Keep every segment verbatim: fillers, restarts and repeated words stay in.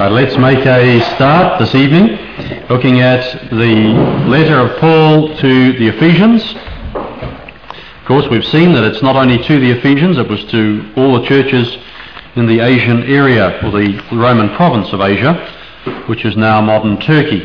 Right, let's make a start this evening looking at the letter of Paul to the Ephesians. Of course, we've seen that it's not only to the Ephesians, it was to all the churches in the Asian area, or the Roman province of Asia, which is now modern Turkey.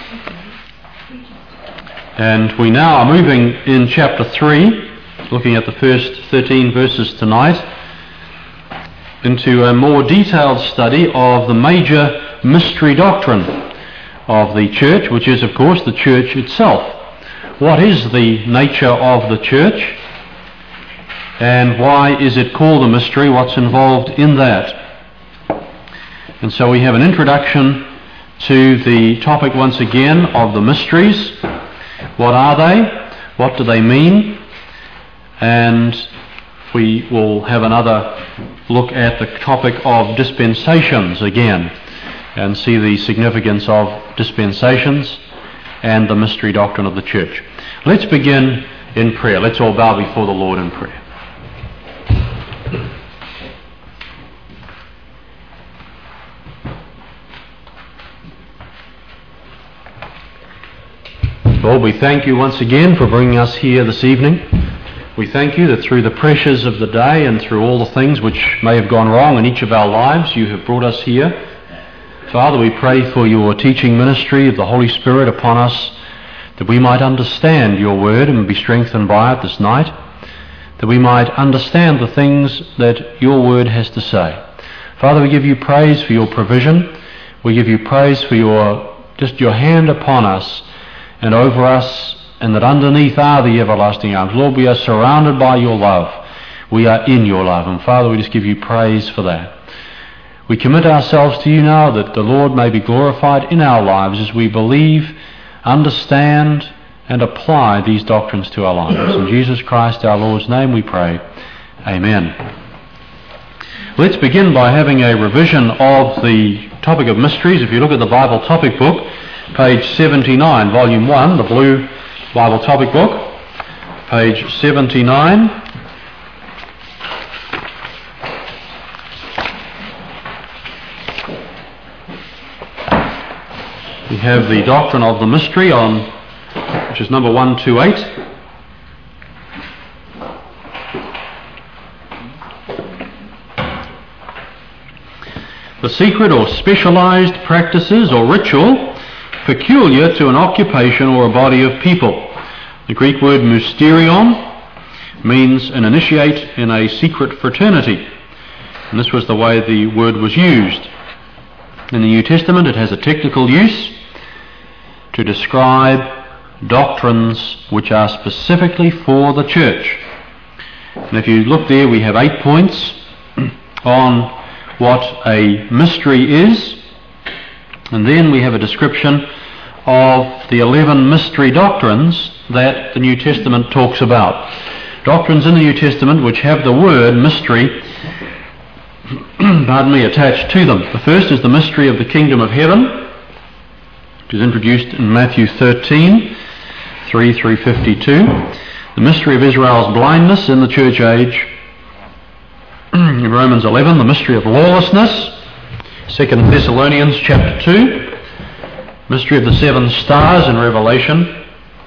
And we now are moving in chapter three, looking at the first thirteen verses tonight, into a more detailed study of the major mystery doctrine of the church, which is, of course, the church itself. What is the nature of the church, and why is it called a mystery? What's involved in that? And so we have an introduction to the topic once again of the mysteries. What are they? What do they mean? And we will have another look at the topic of dispensations again and see the significance of dispensations and the mystery doctrine of the church. Let's begin in prayer. Let's all bow before the Lord in prayer. Lord, we thank you once again for bringing us here this evening. We thank you that through the pressures of the day and through all the things which may have gone wrong in each of our lives, you have brought us here. Father, we pray for your teaching ministry of the Holy Spirit upon us, that we might understand your word and be strengthened by it this night, that we might understand the things that your word has to say. Father, we give you praise for your provision. We give you praise for your just your hand upon us and over us, and that underneath are the everlasting arms. Lord, we are surrounded by your love. We are in your love. And Father, we just give you praise for that. We commit ourselves to you now, that the Lord may be glorified in our lives as we believe, understand, and apply these doctrines to our lives. In Jesus Christ our Lord's name we pray. Amen. Let's begin by having a revision of the topic of mysteries. If you look at the Bible topic book, page seventy-nine, volume one, the blue Bible topic book, page seventy-nine. We have the doctrine of the mystery on, which is number one twenty-eight. The secret or specialized practices or ritual peculiar to an occupation or a body of people. The Greek word mysterion means an initiate in a secret fraternity, and this was the way the word was used. In the New Testament it has a technical use to describe doctrines which are specifically for the church. And if you look there, we have eight points on what a mystery is, and then we have a description of the eleven mystery doctrines that the New Testament talks about. Doctrines in the New Testament which have the word mystery pardon me, attached to them. The first is the mystery of the kingdom of heaven, which is introduced in Matthew thirteen, three through fifty-two. The mystery of Israel's blindness in the church age. In Romans eleven, the mystery of lawlessness. Second Thessalonians chapter two, mystery of the seven stars in Revelation,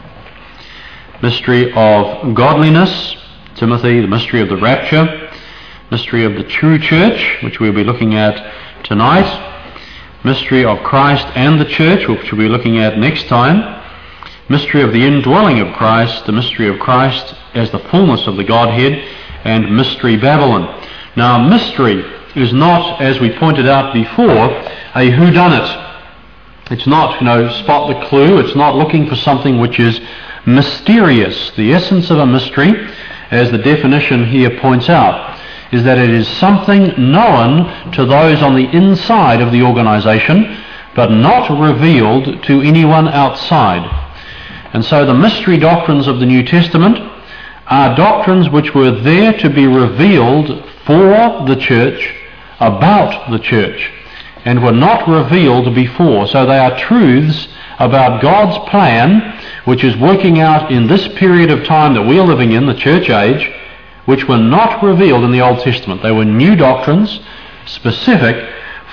mystery of godliness, Timothy, the mystery of the rapture, mystery of the true church, which we'll be looking at tonight, mystery of Christ and the church, which we'll be looking at next time, mystery of the indwelling of Christ, the mystery of Christ as the fullness of the Godhead, and mystery Babylon. Now, mystery is not, as we pointed out before, a whodunit. It's not, you know, spot the clue. It's not looking for something which is mysterious. The essence of a mystery, as the definition here points out, is that it is something known to those on the inside of the organization, but not revealed to anyone outside. And so the mystery doctrines of the New Testament are doctrines which were there to be revealed for the church, about the church, and were not revealed before. So they are truths about God's plan, which is working out in this period of time that we are living in, the church age, which were not revealed in the Old Testament. They were new doctrines specific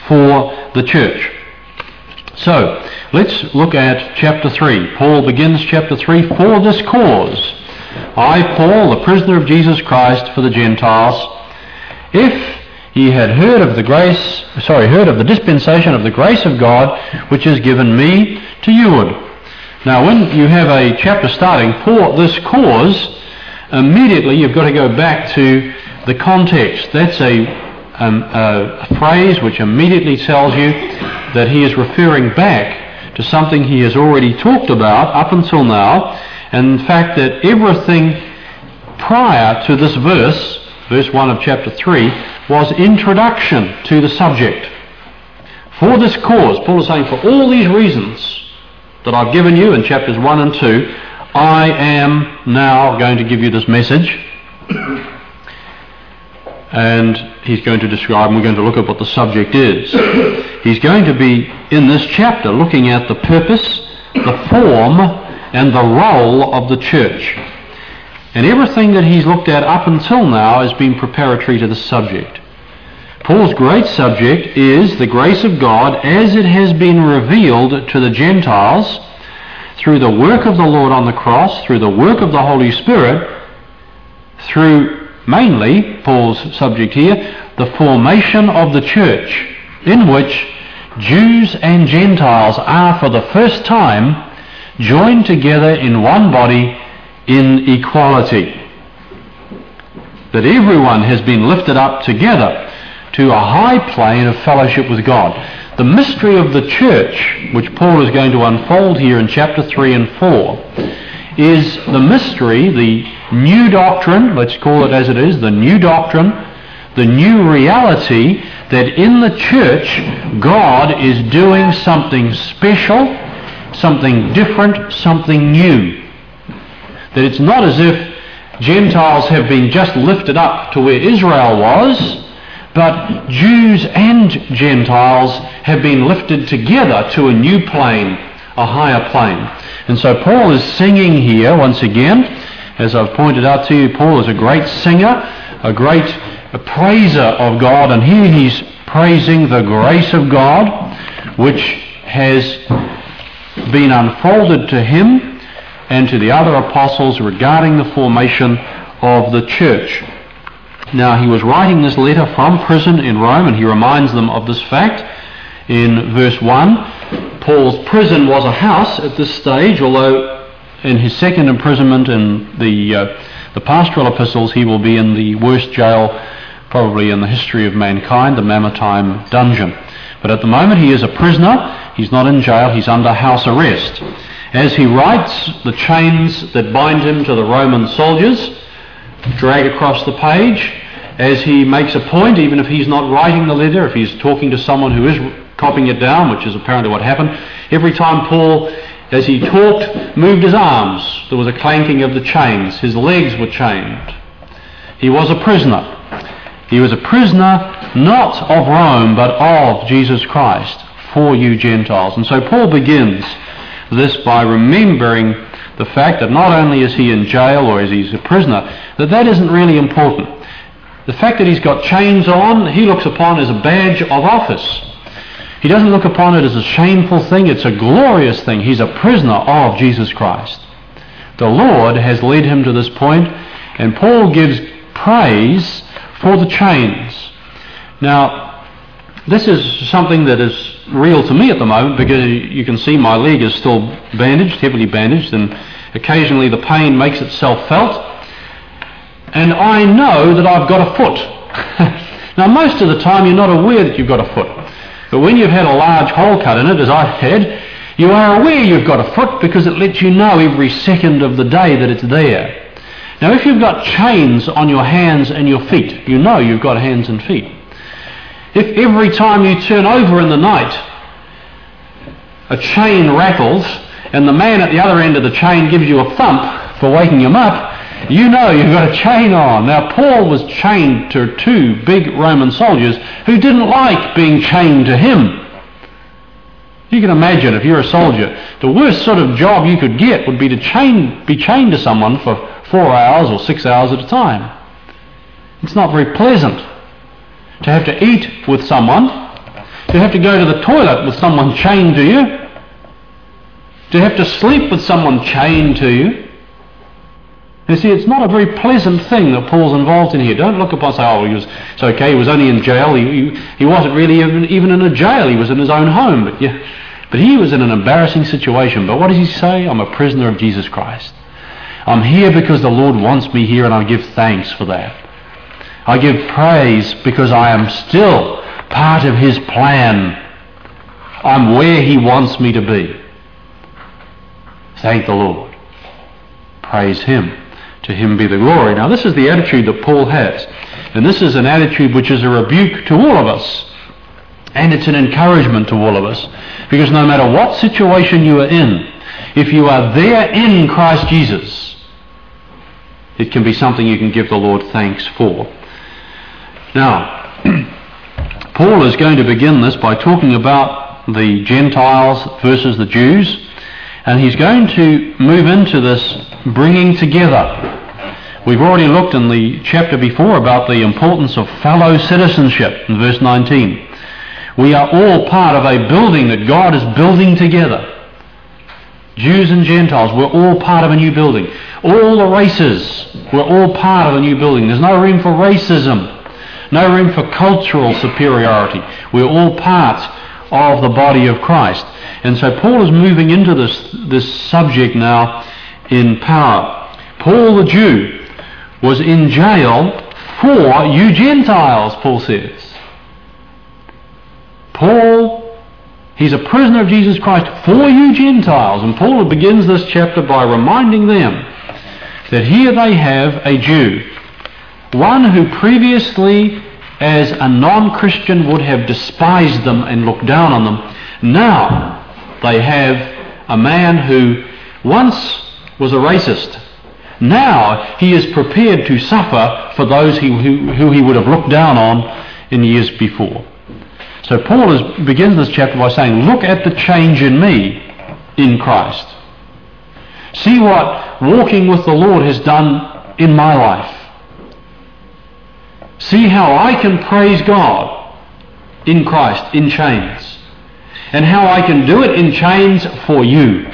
for the church. So, let's look at chapter three. Paul begins chapter three, "For this cause, I, Paul, the prisoner of Jesus Christ for the Gentiles, if ye had heard of the grace, sorry, heard of the dispensation of the grace of God, which is given me to youward." Now, when you have a chapter starting, "For this cause," immediately you've got to go back to the context. That's a, um, a phrase which immediately tells you that he is referring back to something he has already talked about up until now, and in fact that everything prior to this verse, verse one of chapter three, was introduction to the subject. For this cause, Paul is saying, for all these reasons that I've given you in chapters one and two, I am now going to give you this message. And he's going to describe, and we're going to look at what the subject is. He's going to be, in this chapter, looking at the purpose, the form, and the role of the church. And everything that he's looked at up until now has been preparatory to the subject. Paul's great subject is the grace of God as it has been revealed to the Gentiles through the work of the Lord on the cross, through the work of the Holy Spirit, through mainly, Paul's subject here, the formation of the church, in which Jews and Gentiles are for the first time joined together in one body in equality. That everyone has been lifted up together to a high plane of fellowship with God. The mystery of the church, which Paul is going to unfold here in chapter three and four, is the mystery, the new doctrine, let's call it as it is, the new doctrine, the new reality that in the church God is doing something special, something different, something new. That it's not as if Gentiles have been just lifted up to where Israel was, but Jews and Gentiles have been lifted together to a new plane, a higher plane. And so Paul is singing here once again. As I've pointed out to you, Paul is a great singer, a great praiser of God, and here he's praising the grace of God which has been unfolded to him and to the other apostles regarding the formation of the church. Now, he was writing this letter from prison in Rome, and he reminds them of this fact in verse one. Paul's prison was a house at this stage, although in his second imprisonment in the uh, the pastoral epistles he will be in the worst jail probably in the history of mankind, the Mamertine dungeon. But at the moment he is a prisoner. He's not in jail, he's under house arrest. As he writes, the chains that bind him to the Roman soldiers drag across the page. As he makes a point, even if he's not writing the letter, if he's talking to someone who is copying it down, which is apparently what happened, every time Paul, as he talked, moved his arms, there was a clanking of the chains. His legs were chained. He was a prisoner. He was a prisoner not of Rome, but of Jesus Christ for you Gentiles. And so Paul begins this by remembering the fact that not only is he in jail or is he a prisoner, that that isn't really important. The fact that he's got chains on, he looks upon as a badge of office. He doesn't look upon it as a shameful thing, it's a glorious thing. He's a prisoner of Jesus Christ. The Lord has led him to this point, and Paul gives praise for the chains. Now, this is something that is real to me at the moment, because you can see my leg is still bandaged, heavily bandaged, and occasionally the pain makes itself felt. And I know that I've got a foot. Now, most of the time you're not aware that you've got a foot. But when you've had a large hole cut in it, as I've had, you are aware you've got a foot because it lets you know every second of the day that it's there. Now, if you've got chains on your hands and your feet, you know you've got hands and feet. If every time you turn over in the night, a chain rattles and the man at the other end of the chain gives you a thump for waking him up, you know you've got a chain on. Now, Paul was chained to two big Roman soldiers who didn't like being chained to him. You can imagine, if you're a soldier, the worst sort of job you could get would be to chain, be chained to someone for four hours or six hours at a time. It's not very pleasant to have to eat with someone to have to go to the toilet with someone chained to you, to have to sleep with someone chained to you. You see, it's not a very pleasant thing that Paul's involved in here. Don't look upon and say, oh, he was, it's okay, he was only in jail. He, he, he wasn't really even, even in a jail. He was in his own home. But, yeah, but he was in an embarrassing situation. But what does he say? I'm a prisoner of Jesus Christ. I'm here because the Lord wants me here, and I give thanks for that. I give praise because I am still part of his plan. I'm where he wants me to be. Thank the Lord. Praise him. To him be the glory. Now this is the attitude that Paul has. And this is an attitude which is a rebuke to all of us. And it's an encouragement to all of us. Because no matter what situation you are in, if you are there in Christ Jesus, it can be something you can give the Lord thanks for. Now, Paul is going to begin this by talking about the Gentiles versus the Jews, and he's going to move into this bringing together. We've already looked in the chapter before about the importance of fellow citizenship in verse nineteen. We are all part of a building that God is building together. Jews and Gentiles, we're all part of a new building. All the races, we're all part of a new building. There's no room for racism. No room for cultural superiority. We're all part of the body of Christ. And so Paul is moving into this, this subject now in power. Paul the Jew was in jail for you Gentiles, Paul says. Paul, he's a prisoner of Jesus Christ for you Gentiles. And Paul begins this chapter by reminding them that here they have a Jew, one who previously as a non-Christian would have despised them and looked down on them. Now they have a man who once was a racist. Now he is prepared to suffer for those who, who, who he would have looked down on in years before. So Paul is, begins this chapter by saying, look at the change in me in Christ. See what walking with the Lord has done in my life. See how I can praise God in Christ, in chains. And how I can do it in chains for you.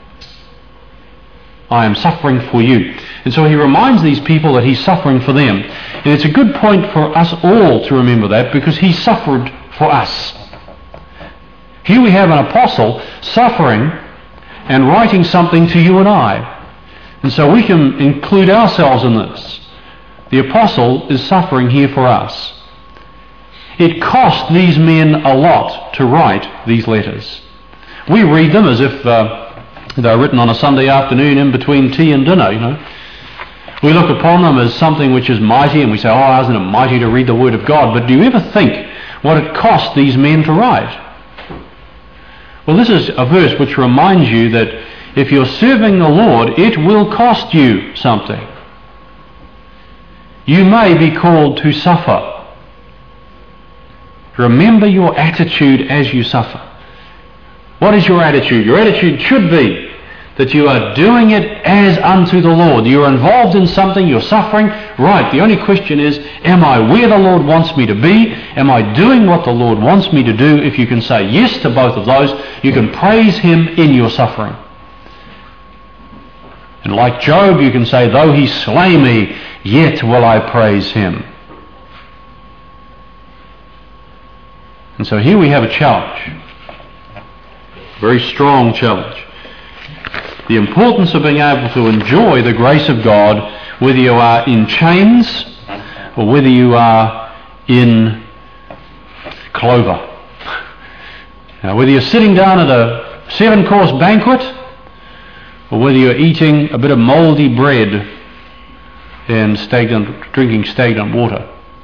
I am suffering for you. And so he reminds these people that he's suffering for them. And it's a good point for us all to remember that, because he suffered for us. Here we have an apostle suffering and writing something to you and I. And so we can include ourselves in this. The apostle is suffering here for us. It cost these men a lot to write these letters. We read them as if uh, they're written on a Sunday afternoon in between tea and dinner, you know. We look upon them as something which is mighty, and we say, oh, isn't it mighty to read the Word of God? But do you ever think what it cost these men to write? Well, this is a verse which reminds you that if you're serving the Lord, it will cost you something. You may be called to suffer. Remember your attitude as you suffer. What is your attitude? Your attitude should be that you are doing it as unto the Lord. You're involved in something, you're suffering. Right, the only question is, am I where the Lord wants me to be? Am I doing what the Lord wants me to do? If you can say yes to both of those, you can praise him in your suffering. And like Job, you can say, though he slay me, yet will I praise him. And so here we have a challenge. Very strong challenge. The importance of being able to enjoy the grace of God, whether you are in chains or whether you are in clover. Now, whether you're sitting down at a seven-course banquet or whether you're eating a bit of mouldy bread and stagnant, drinking stagnant water.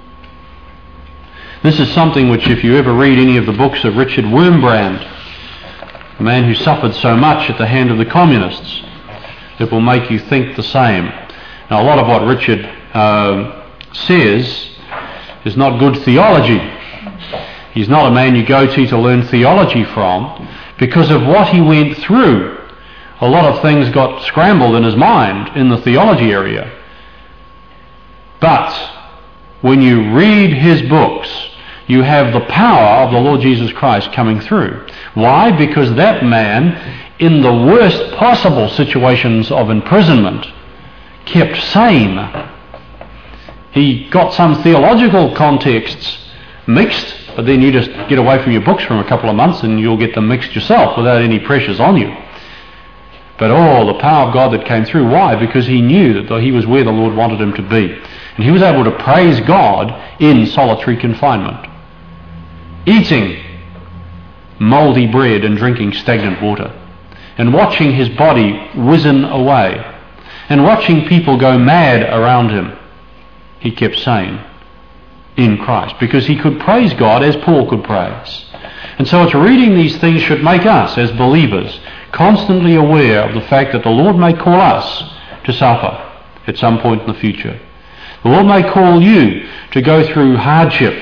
This is something which, if you ever read any of the books of Richard Wurmbrand, a man who suffered so much at the hand of the communists, it will make you think the same. Now, a lot of what Richard uh, says is not good theology. He's not a man you go to to learn theology from. Because of what he went through, a lot of things got scrambled in his mind in the theology area. But when you read his books, you have the power of the Lord Jesus Christ coming through. Why? Because that man, in the worst possible situations of imprisonment, kept sane. He got some theological contexts mixed, but then you just get away from your books for a couple of months and you'll get them mixed yourself without any pressures on you. But oh, the power of God that came through. Why? Because he knew that he was where the Lord wanted him to be. And he was able to praise God in solitary confinement, eating mouldy bread and drinking stagnant water, and watching his body wizen away, and watching people go mad around him. He kept sane in Christ because he could praise God as Paul could praise. And so it's reading these things should make us as believers constantly aware of the fact that the Lord may call us to suffer at some point in the future. The Lord may call you to go through hardship.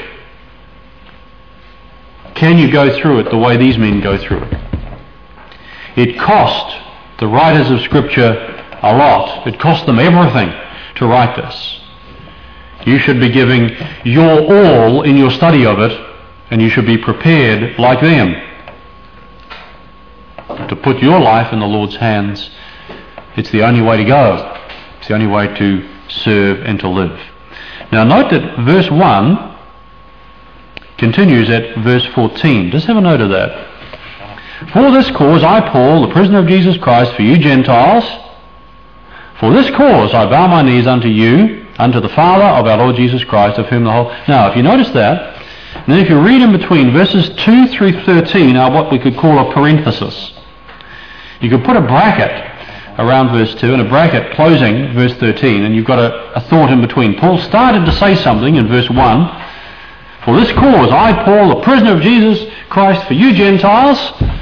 Can you go through it the way these men go through it? It cost the writers of Scripture a lot. It cost them everything to write this. You should be giving your all in your study of it, and you should be prepared like them to put your life in the Lord's hands. It's the only way to go. It's the only way to serve and to live. Now note that verse one continues at verse fourteen. Just have a note of that. For this cause I, Paul, the prisoner of Jesus Christ, for you Gentiles, for this cause I bow my knees unto you, unto the Father of our Lord Jesus Christ, of whom the whole... Now, if you notice that, and then if you read in between, verses two through thirteen are what we could call a parenthesis. You could put a bracket around verse two and a bracket closing verse thirteen, and you've got a, a thought in between. Paul started to say something in verse one. For this cause I, Paul, the prisoner of Jesus Christ, for you Gentiles.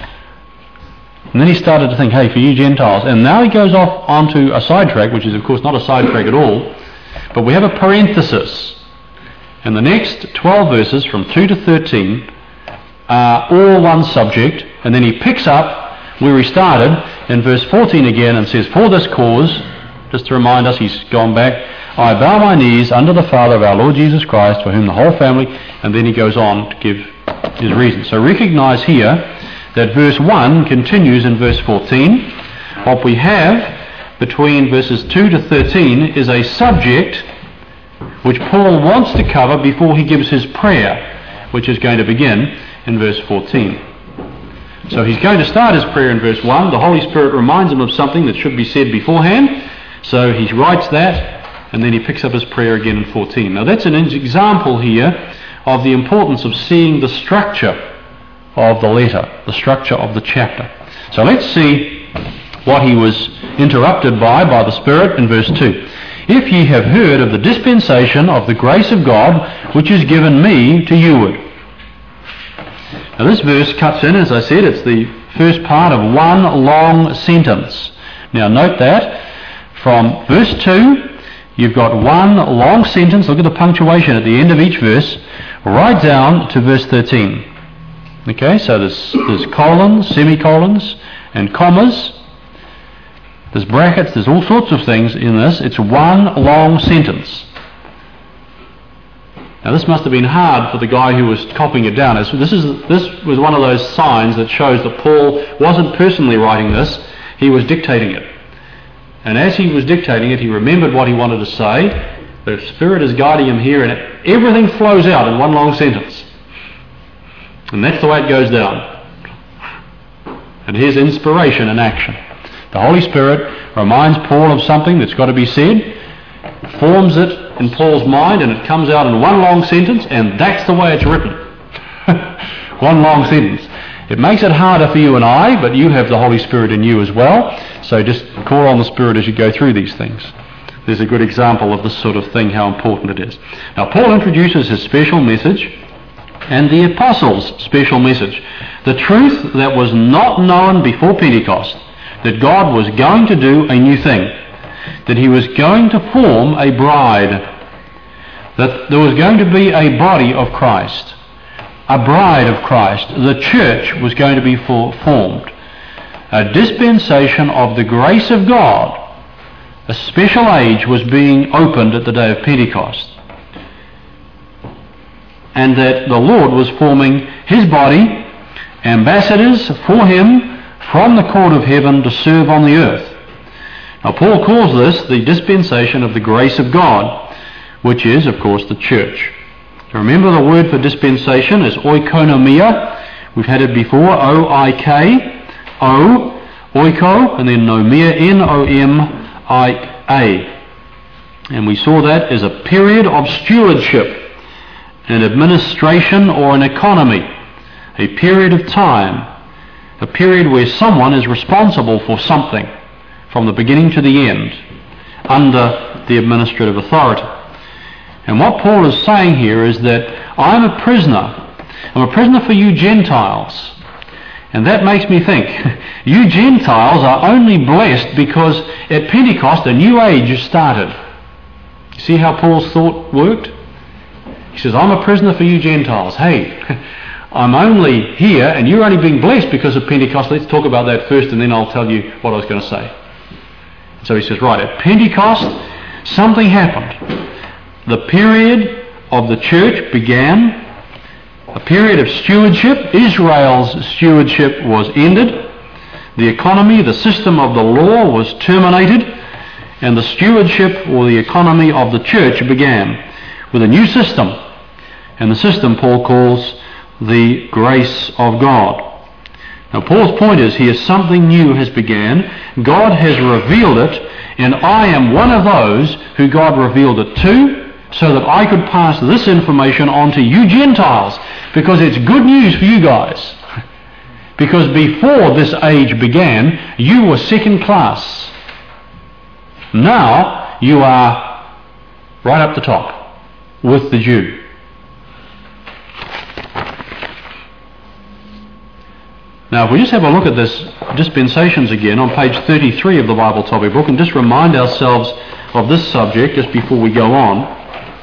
And then he started to think, hey, for you Gentiles. And now he goes off onto a sidetrack, which is of course not a sidetrack at all, but we have a parenthesis. And the next twelve verses from two to thirteen are all one subject, and then he picks up where he started in verse fourteen again and says, for this cause, just to remind us, he's gone back, I bow my knees under the Father of our Lord Jesus Christ, for whom the whole family, and then he goes on to give his reason. So recognize here that verse one continues in verse fourteen. What we have between verses two to thirteen is a subject which Paul wants to cover before he gives his prayer, which is going to begin in verse fourteen. So he's going to start his prayer in verse one. The Holy Spirit reminds him of something that should be said beforehand. So he writes that, and then he picks up his prayer again in fourteen. Now that's an example here of the importance of seeing the structure of the letter, the structure of the chapter. So let's see what he was interrupted by, by the Spirit in verse two. If ye have heard of the dispensation of the grace of God, which is given me to youward. Now this verse cuts in, as I said, it's the first part of one long sentence. Now note that from verse two, you've got one long sentence, look at the punctuation at the end of each verse, right down to verse thirteen. Okay, so there's, there's colons, semicolons, and commas. There's brackets, there's all sorts of things in this. It's one long sentence. Now this must have been hard for the guy who was copying it down. This, is, this was one of those signs that shows that Paul wasn't personally writing this, he was dictating it. And as he was dictating it, he remembered what he wanted to say. The Spirit is guiding him here, and it, everything flows out in one long sentence. And that's the way it goes down. And here's inspiration in action. The Holy Spirit reminds Paul of something that's got to be said, forms it in Paul's mind, and it comes out in one long sentence, and that's the way it's written. One long sentence. It makes it harder for you and I, but you have the Holy Spirit in you as well, so just call on the Spirit as you go through these things. There's a good example of this sort of thing, how important it is. Now Paul introduces his special message and the apostles' special message. The truth that was not known before Pentecost, that God was going to do a new thing, that he was going to form a bride, that there was going to be a body of Christ, a bride of Christ. The church was going to be for, formed. A dispensation of the grace of God. A special age was being opened at the day of Pentecost. and that the Lord was forming his body, ambassadors for him from the court of heaven to serve on the earth. Now Paul calls this the dispensation of the grace of God, which is, of course, the church. So remember, the word for dispensation is oikonomia. We've had it before, O I K, O, oiko, and then nomia, N O M I A. And we saw that as a period of stewardship, an administration or an economy, a period of time, a period where someone is responsible for something from the beginning to the end under the administrative authority. And what Paul is saying here is that I'm a prisoner. I'm a prisoner for you Gentiles. And that makes me think, you Gentiles are only blessed because at Pentecost a new age started. See how Paul's thought worked? He says, I'm a prisoner for you Gentiles. Hey, I'm only here and you're only being blessed because of Pentecost. Let's talk about that first and then I'll tell you what I was going to say. So he says, right, at Pentecost something happened. The period of the church began, a period of stewardship. Israel's stewardship was ended. The economy, the system of the law was terminated, and the stewardship or the economy of the church began with a new system. And the system Paul calls the grace of God. Now Paul's point is here, something new has began. God has revealed it, and I am one of those who God revealed it to, so that I could pass this information on to you Gentiles, because it's good news for you guys. Because before this age began, you were second class. Now you are right up the top with the Jew. Now if we just have a look at this dispensations again on page thirty-three of the Bible topic book and just remind ourselves of this subject just before we go on.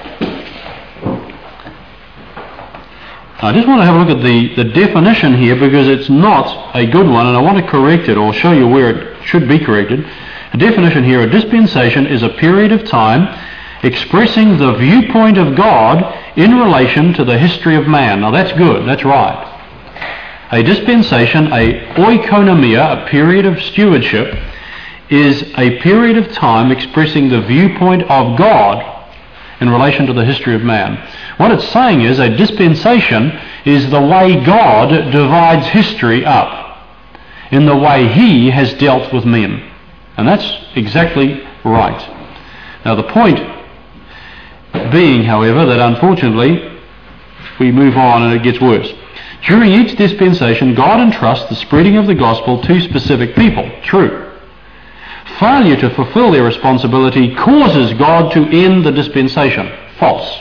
I just want to have a look at the, the definition here because it's not a good one and I want to correct it or show you where it should be corrected. The definition here, a dispensation is a period of time expressing the viewpoint of God in relation to the history of man. Now that's good, that's right. A dispensation, a oikonomia, a period of stewardship, is a period of time expressing the viewpoint of God in relation to the history of man. What it's saying is a dispensation is the way God divides history up in the way he has dealt with men. And that's exactly right. Now the point being, however, that unfortunately we move on and it gets worse. During each dispensation, God entrusts the spreading of the gospel to specific people. True. Failure to fulfill their responsibility causes God to end the dispensation. False.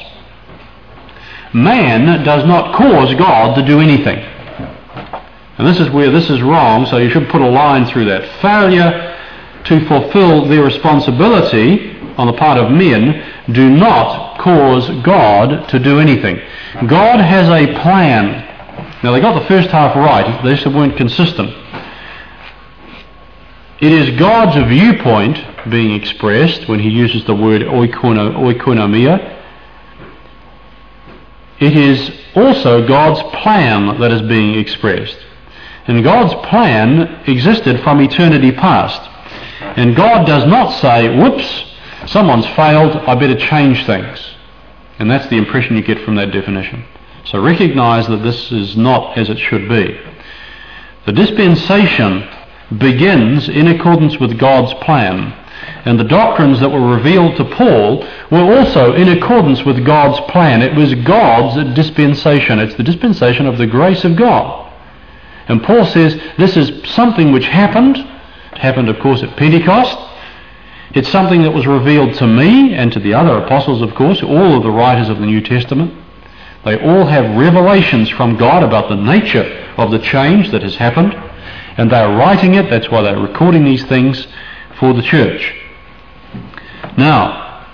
Man does not cause God to do anything. And this is where this is wrong, so you should put a line through that. Failure to fulfill their responsibility on the part of men do not cause God to do anything. God has a plan. Now they got the first half right, they just weren't consistent. It is God's viewpoint being expressed when he uses the word oikono, oikonomia. It is also God's plan that is being expressed. And God's plan existed from eternity past. And God does not say, whoops, someone's failed, I better change things. And that's the impression you get from that definition. So recognize that this is not as it should be. The dispensation begins in accordance with God's plan, and the doctrines that were revealed to Paul were also in accordance with God's plan. It was God's dispensation. It's the dispensation of the grace of God. And Paul says this is something which happened. It happened, of course, at Pentecost. It's something that was revealed to me and to the other apostles, of course, all of the writers of the New Testament. They all have revelations from God about the nature of the change that has happened. And they're writing it, that's why they're recording these things for the church. Now,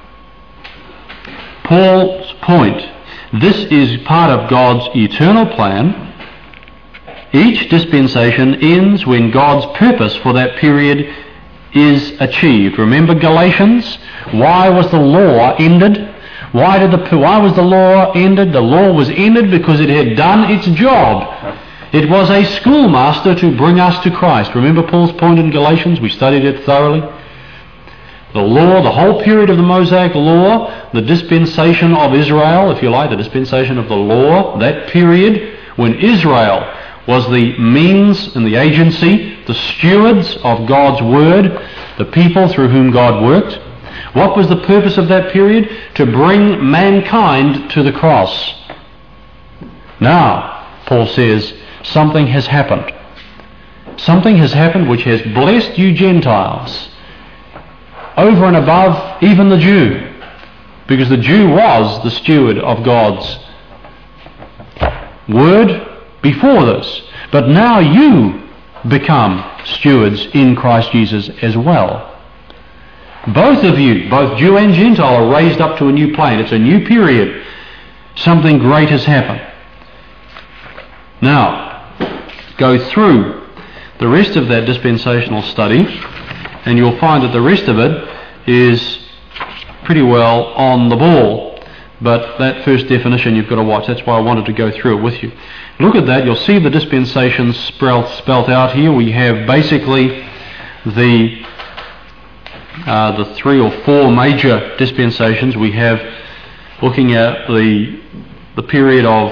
Paul's point, this is part of God's eternal plan. Each dispensation ends when God's purpose for that period is achieved. Remember Galatians? Why was the law ended? Why did the why was the law ended? The law was ended because it had done its job. It was a schoolmaster to bring us to Christ. Remember Paul's point in Galatians? We studied it thoroughly. The law, the whole period of the Mosaic law, the dispensation of Israel, if you like, the dispensation of the law, that period when Israel was the means and the agency, the stewards of God's word, the people through whom God worked. What was the purpose of that period? To bring mankind to the cross. Now, Paul says, something has happened. Something has happened which has blessed you Gentiles over and above even the Jew, because the Jew was the steward of God's word before this. But now you become stewards in Christ Jesus as well. Both of you, both Jew and Gentile, are raised up to a new plane. It's a new period. Something great has happened. Now, go through the rest of that dispensational study, and you'll find that the rest of it is pretty well on the ball. But that first definition you've got to watch. That's why I wanted to go through it with you. Look at that. You'll see the dispensations spelt, spelt out here. We have basically the uh, the three or four major dispensations. We have, looking at the the period of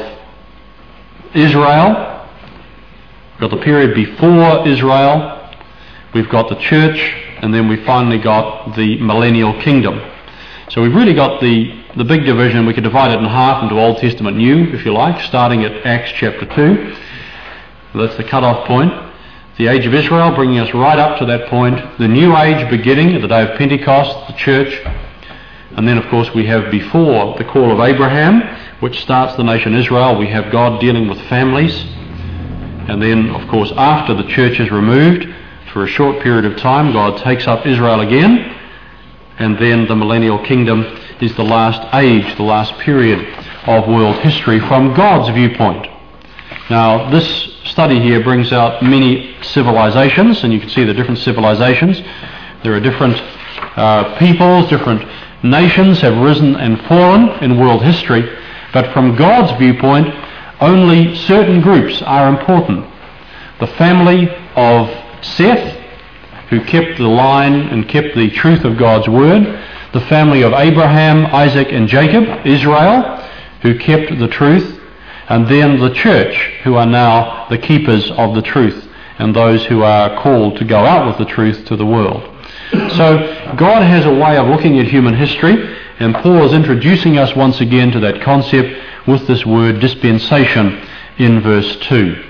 Israel. We've got the period before Israel. We've got the church, and then we finally got the millennial kingdom. So we've really got the, the big division. We could divide it in half into Old Testament New, if you like, starting at Acts chapter two. That's the cut-off point. The age of Israel, bringing us right up to that point. The new age beginning at the day of Pentecost, the church. And then, of course, we have before the call of Abraham, which starts the nation Israel. We have God dealing with families. And then, of course, after the church is removed, for a short period of time, God takes up Israel again. And then the millennial kingdom is the last age, the last period of world history from God's viewpoint. Now, this study here brings out many civilizations, and you can see the different civilizations. There are different uh, peoples, different nations have risen and fallen in world history, but from God's viewpoint, only certain groups are important. The family of Seth, who kept the line and kept the truth of God's word. The family of Abraham, Isaac and Jacob, Israel, who kept the truth. And then the church, who are now the keepers of the truth and those who are called to go out with the truth to the world. So God has a way of looking at human history, and Paul is introducing us once again to that concept with this word dispensation in verse two.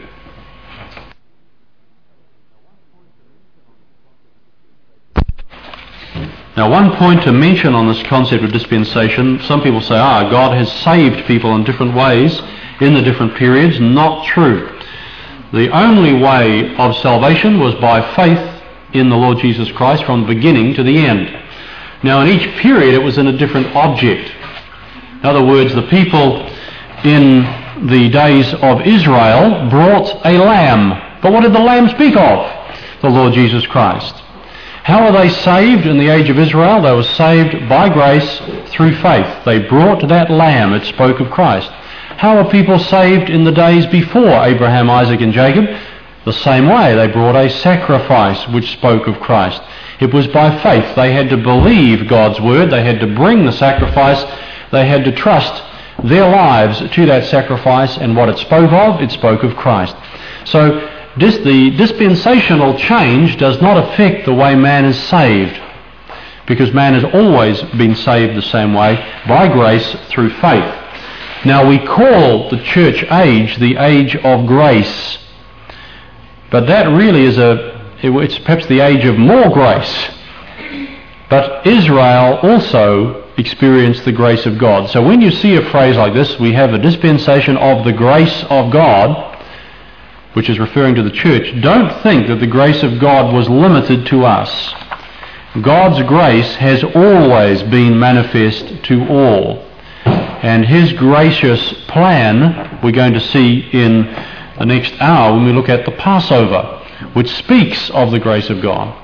Now, one point to mention on this concept of dispensation, some people say, ah, God has saved people in different ways in the different periods. Not true. The only way of salvation was by faith in the Lord Jesus Christ from the beginning to the end. Now, in each period it was in a different object. In other words, the people in the days of Israel brought a lamb. But what did the lamb speak of? The Lord Jesus Christ. How were they saved in the age of Israel? They were saved by grace through faith. They brought that lamb. It spoke of Christ. How were people saved in the days before Abraham, Isaac and Jacob? The same way. They brought a sacrifice which spoke of Christ. It was by faith. They had to believe God's word. They had to bring the sacrifice. They had to trust their lives to that sacrifice, and what it spoke of, it spoke of Christ. So This, the dispensational change does not affect the way man is saved, because man has always been saved the same way, by grace through faith. Now, we call the church age the age of grace, but that really is a, it's perhaps the age of more grace. But Israel also experienced the grace of God. So when you see a phrase like this, we have a dispensation of the grace of God, which is referring to the church, don't think that the grace of God was limited to us. God's grace has always been manifest to all. And his gracious plan we're going to see in the next hour when we look at the Passover, which speaks of the grace of God.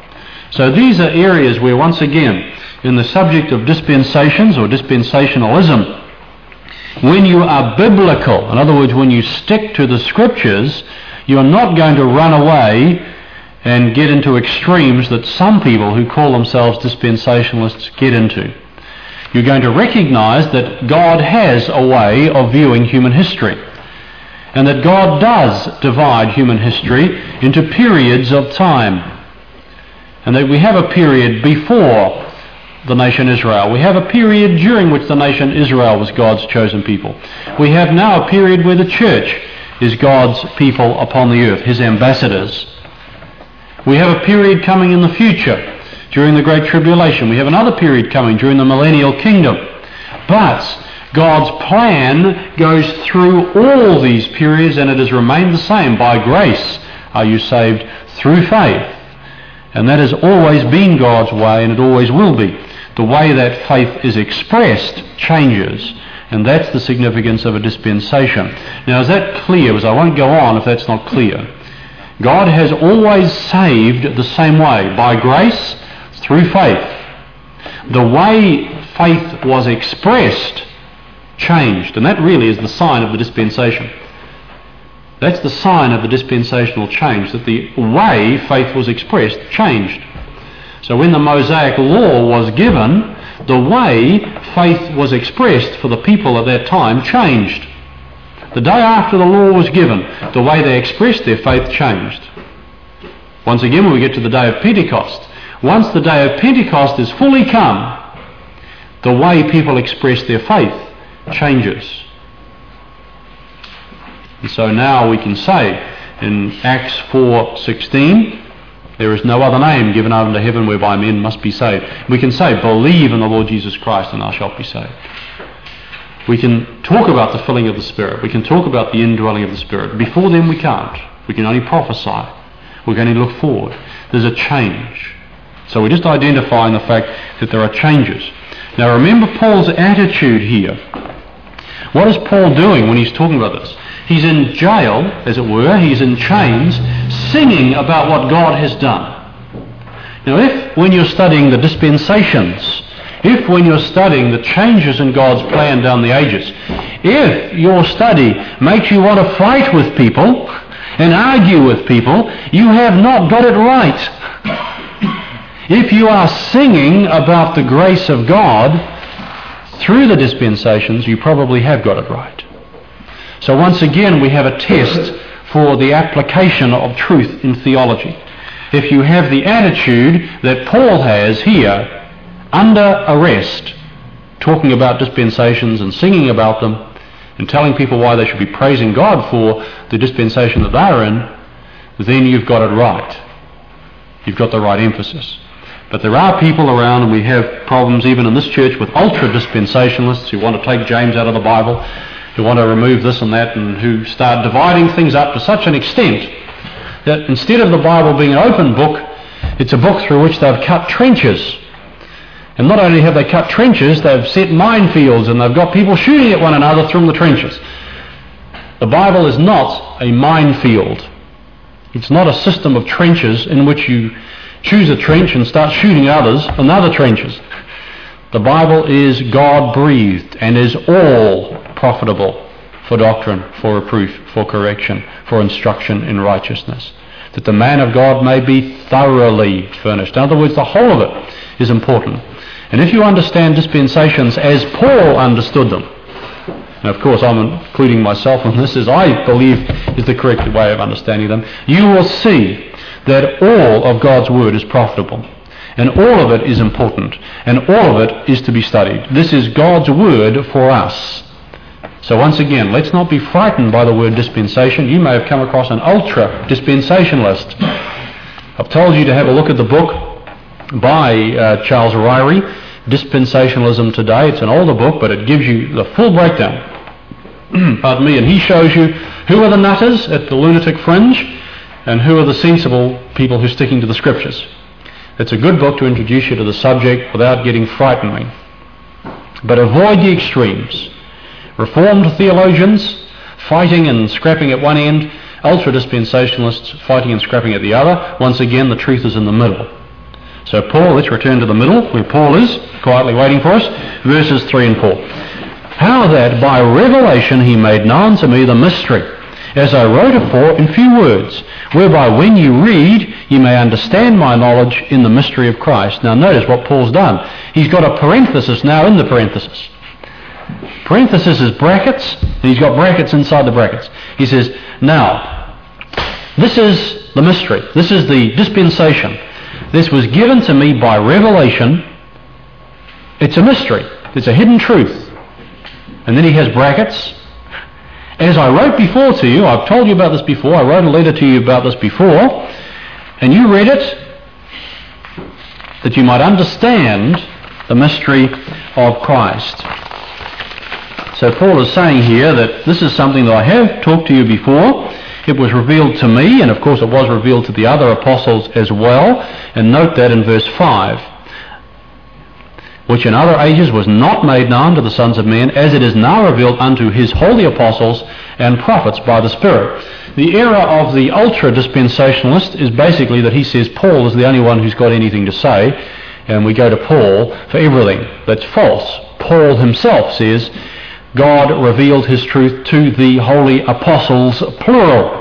So these are areas where, once again, in the subject of dispensations or dispensationalism, when you are biblical, in other words, when you stick to the Scriptures, you are not going to run away and get into extremes that some people who call themselves dispensationalists get into. You're going to recognize that God has a way of viewing human history, and that God does divide human history into periods of time, and that we have a period before the nation Israel. We have a period during which the nation Israel was God's chosen people. We have now a period where the church is God's people upon the earth, his ambassadors. We have a period coming in the future during the Great Tribulation. We have another period coming during the millennial kingdom. But God's plan goes through all these periods, and it has remained the same. By grace are you saved through faith. And that has always been God's way, and it always will be. The way that faith is expressed changes, and that's the significance of a dispensation. Now, is that clear? Because I won't go on if that's not clear. God has always saved the same way, by grace, through faith. The way faith was expressed changed, and that really is the sign of the dispensation. That's the sign of the dispensational change, that the way faith was expressed changed. So when the Mosaic law was given, the way faith was expressed for the people at that time changed. The day after the law was given, the way they expressed their faith changed. Once again, when we get to the day of Pentecost, once the day of Pentecost is fully come, the way people express their faith changes. And so now we can say in Acts four sixteen, there is no other name given under heaven whereby men must be saved. We can say, believe in the Lord Jesus Christ and thou shalt be saved. We can talk about the filling of the Spirit. We can talk about the indwelling of the Spirit. Before then we can't. We can only prophesy. We can only look forward. There's a change. So we're just identifying the fact that there are changes. Now remember Paul's attitude here. What is Paul doing when he's talking about this? He's in jail, as it were. He's in chains, singing about what God has done. Now if, when you're studying the dispensations, if when you're studying the changes in God's plan down the ages, if your study makes you want to fight with people and argue with people, you have not got it right. If you are singing about the grace of God through the dispensations, you probably have got it right. So once again, we have a test for the application of truth in theology. If you have the attitude that Paul has here, under arrest, talking about dispensations and singing about them and telling people why they should be praising God for the dispensation that they're in, then you've got it right. You've got the right emphasis. But there are people around, and we have problems even in this church with ultra-dispensationalists who want to take James out of the Bible, who want to remove this and that, and who start dividing things up to such an extent that instead of the Bible being an open book, it's a book through which they've cut trenches. And not only have they cut trenches, they've set minefields, and they've got people shooting at one another from the trenches. The Bible is not a minefield. It's not a system of trenches in which you choose a trench and start shooting others in other trenches. The Bible is God-breathed and is all profitable for doctrine, for reproof, for correction, for instruction in righteousness, that the man of God may be thoroughly furnished. In other words, the whole of it is important. And if you understand dispensations as Paul understood them, and of course I'm including myself in this, as I believe is the correct way of understanding them, you will see that all of God's Word is profitable, and all of it is important, and all of it is to be studied. This is God's Word for us. So once again, let's not be frightened by the word dispensation. You may have come across an ultra-dispensationalist. I've told you to have a look at the book by uh, Charles Ryrie, Dispensationalism Today. It's an older book, but it gives you the full breakdown. Pardon me. And he shows you who are the nutters at the lunatic fringe and who are the sensible people who are sticking to the Scriptures. It's a good book to introduce you to the subject without getting frightening. But avoid the extremes. Reformed theologians fighting and scrapping at one end, ultra-dispensationalists fighting and scrapping at the other. Once again, the truth is in the middle. So Paul, let's return to the middle, where Paul is, quietly waiting for us, verses three and four. How that by revelation he made known to me the mystery, as I wrote afore in few words, whereby when you read, you may understand my knowledge in the mystery of Christ. Now notice what Paul's done. He's got a parenthesis now in the parenthesis. Parenthesis is brackets, and he's got brackets inside the brackets. He says, now, this is the mystery. This is the dispensation. This was given to me by revelation. It's a mystery. It's a hidden truth. And then he has brackets. As I wrote before to you, I've told you about this before, I wrote a letter to you about this before, and you read it, that you might understand the mystery of Christ. So Paul is saying here that this is something that I have talked to you before. It was revealed to me, and of course it was revealed to the other apostles as well. And note that in verse five, which in other ages was not made known to the sons of men, as it is now revealed unto his holy apostles and prophets by the Spirit. The error of the ultra-dispensationalist is basically that he says Paul is the only one who's got anything to say, and we go to Paul for everything. That's false. Paul himself says God revealed his truth to the holy apostles, plural.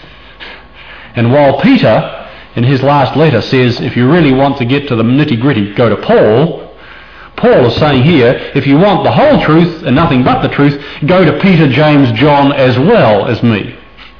And while Peter, in his last letter, says if you really want to get to the nitty-gritty, go to Paul, Paul is saying here, if you want the whole truth and nothing but the truth, go to Peter, James, John as well as me.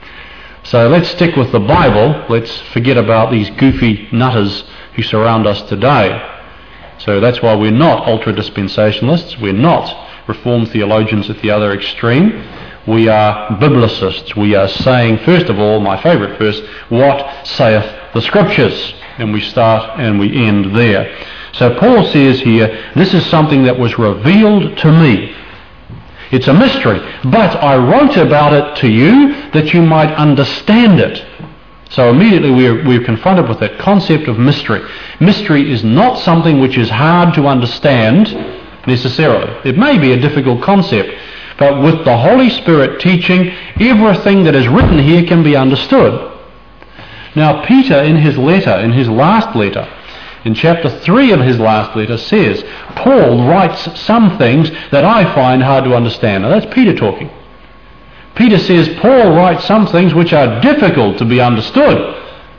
So let's stick with the Bible. Let's forget about these goofy nutters who surround us today. So that's why we're not ultra-dispensationalists. We're not Reformed theologians at the other extreme. We are biblicists. We are saying, first of all, my favourite verse, what saith the Scriptures? And we start and we end there. So Paul says here, this is something that was revealed to me. It's a mystery, but I wrote about it to you that you might understand it. So immediately we're, we're confronted with that concept of mystery. Mystery is not something which is hard to understand necessarily. It may be a difficult concept, but with the Holy Spirit teaching, everything that is written here can be understood. Now Peter in his letter, in his last letter, in chapter three of his last letter says, Paul writes some things that I find hard to understand. Now that's Peter talking. Peter says Paul writes some things which are difficult to be understood.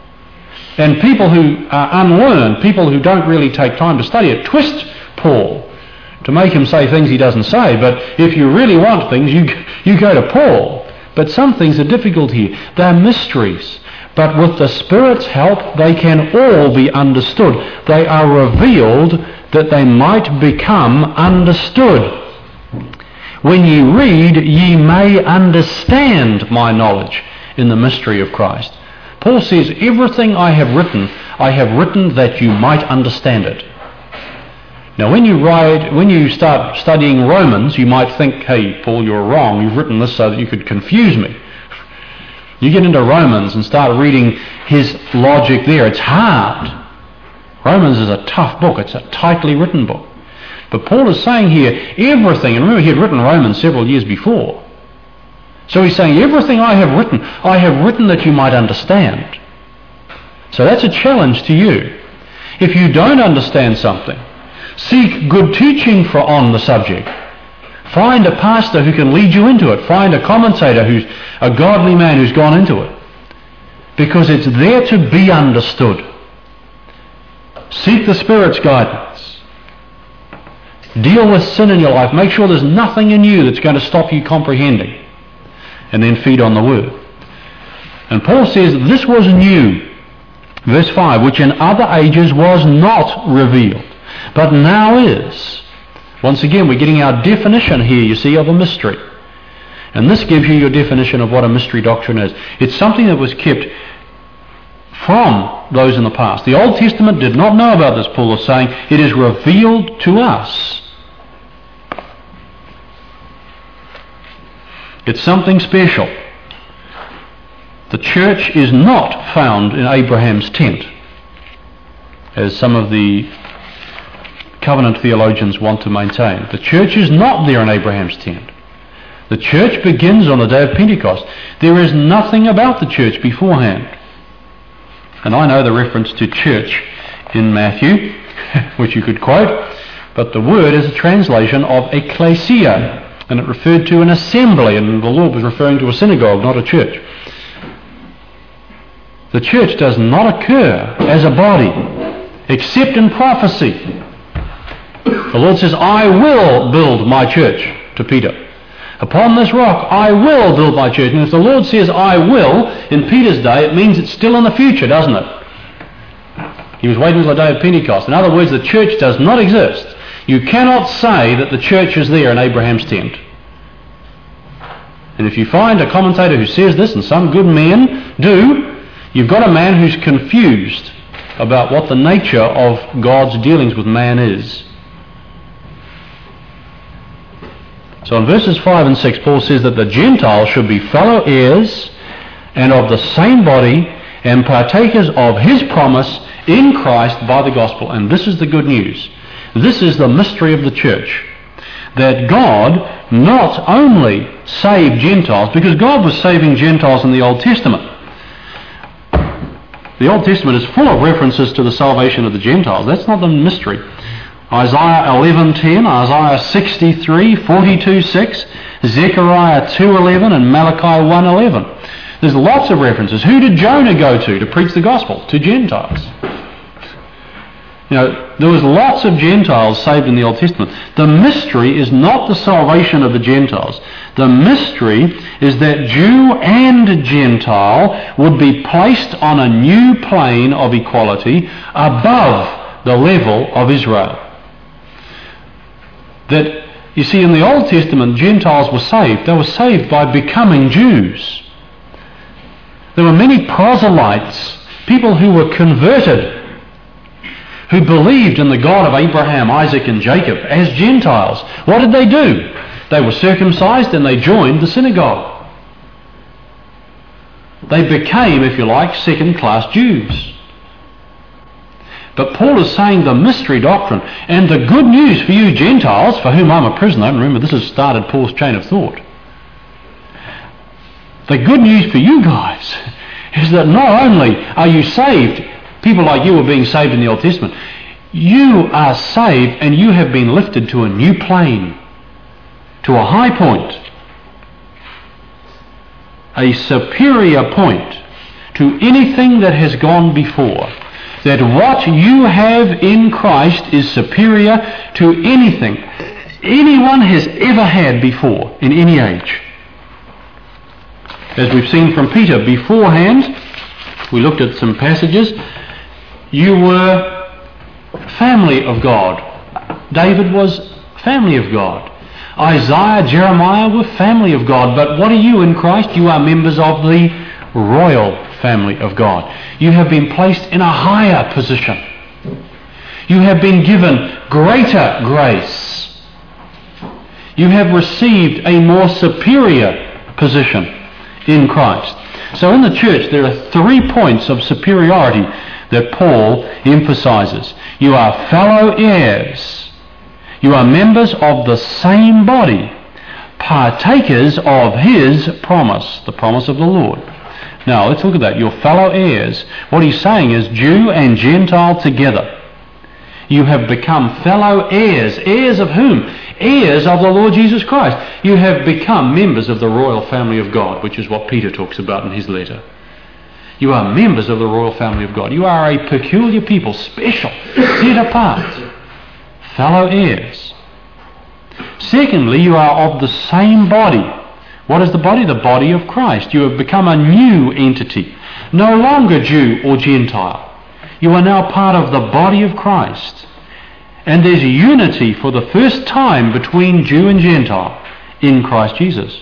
And people who are unlearned, people who don't really take time to study it, twist Paul to make him say things he doesn't say. But if you really want things, you, you go to Paul. But some things are difficult here. They're mysteries. But with the Spirit's help, they can all be understood. They are revealed that they might become understood. When ye read, ye may understand my knowledge in the mystery of Christ. Paul says, everything I have written, I have written that you might understand it. Now when you write, when you start studying Romans, you might think, hey, Paul, you're wrong. You've written this so that you could confuse me. You get into Romans and start reading his logic there. It's hard. Romans is a tough book. It's a tightly written book. But Paul is saying here, everything, and remember he had written Romans several years before. So he's saying, everything I have written, I have written that you might understand. So that's a challenge to you. If you don't understand something, seek good teaching for on the subject. Find a pastor who can lead you into it. Find a commentator who's a godly man who's gone into it. Because it's there to be understood. Seek the Spirit's guidance. Deal with sin in your life. Make sure there's nothing in you that's going to stop you comprehending. And then feed on the Word. And Paul says this was new. Verse five, which in other ages was not revealed, but now is. Once again, we're getting our definition here, you see, of a mystery. And this gives you your definition of what a mystery doctrine is. It's something that was kept from those in the past. The Old Testament did not know about this, Paul is saying. It is revealed to us. It's something special. The church is not found in Abraham's tent, as some of the covenant theologians want to maintain. The church is not there in Abraham's tent. The church begins on the day of Pentecost. There is nothing about the church beforehand. And I know the reference to church in Matthew, which you could quote, but the word is a translation of ecclesia, and it referred to an assembly, and the Lord was referring to a synagogue, not a church. The church does not occur as a body, except in prophecy. The Lord says, I will build my church, to Peter. Upon this rock I will build my church. And if the Lord says I will in Peter's day, it means it's still in the future, doesn't it? He was waiting until the day of Pentecost. In other words, the church does not exist. You cannot say that the church is there in Abraham's tent. And if you find a commentator who says this, and some good men do, you've got a man who's confused about what the nature of God's dealings with man is. So in verses five and six, Paul says that the Gentiles should be fellow heirs and of the same body and partakers of his promise in Christ by the gospel. And this is the good news. This is the mystery of the church. That God not only saved Gentiles, because God was saving Gentiles in the Old Testament. The Old Testament is full of references to the salvation of the Gentiles. That's not the mystery. Isaiah eleven ten, Isaiah sixty-three, forty-two six, Zechariah two eleven and Malachi one eleven. There's lots of references. Who did Jonah go to to preach the gospel? To Gentiles. You know, there was lots of Gentiles saved in the Old Testament. The mystery is not the salvation of the Gentiles. The mystery is that Jew and Gentile would be placed on a new plane of equality above the level of Israel. That, you see, in the Old Testament, Gentiles were saved. They were saved by becoming Jews. There were many proselytes, people who were converted, who believed in the God of Abraham, Isaac and Jacob as Gentiles. What did they do? They were circumcised and they joined the synagogue. They became, if you like, second-class Jews. But Paul is saying the mystery doctrine and the good news for you Gentiles, for whom I'm a prisoner, and remember this has started Paul's chain of thought. The good news for you guys is that not only are you saved, people like you are being saved in the Old Testament, you are saved and you have been lifted to a new plane, to a high point, a superior point to anything that has gone before. That what you have in Christ is superior to anything anyone has ever had before in any age. As we've seen from Peter beforehand, we looked at some passages, you were family of God. David was family of God. Isaiah, Jeremiah were family of God. But what are you in Christ? You are members of the royal family of God. You have been placed in a higher position. You have been given greater grace. You have received a more superior position in Christ. So in the church there are three points of superiority that Paul emphasizes. You are fellow heirs. You are members of the same body, partakers of his promise, the promise of the Lord. Now, let's look at that. Your fellow heirs. What he's saying is Jew and Gentile together. You have become fellow heirs. Heirs of whom? Heirs of the Lord Jesus Christ. You have become members of the royal family of God, which is what Peter talks about in his letter. You are members of the royal family of God. You are a peculiar people, special, set apart. Fellow heirs. Secondly, you are of the same body. What is the body? The body of Christ. You have become a new entity. No longer Jew or Gentile. You are now part of the body of Christ. And there's unity for the first time between Jew and Gentile in Christ Jesus.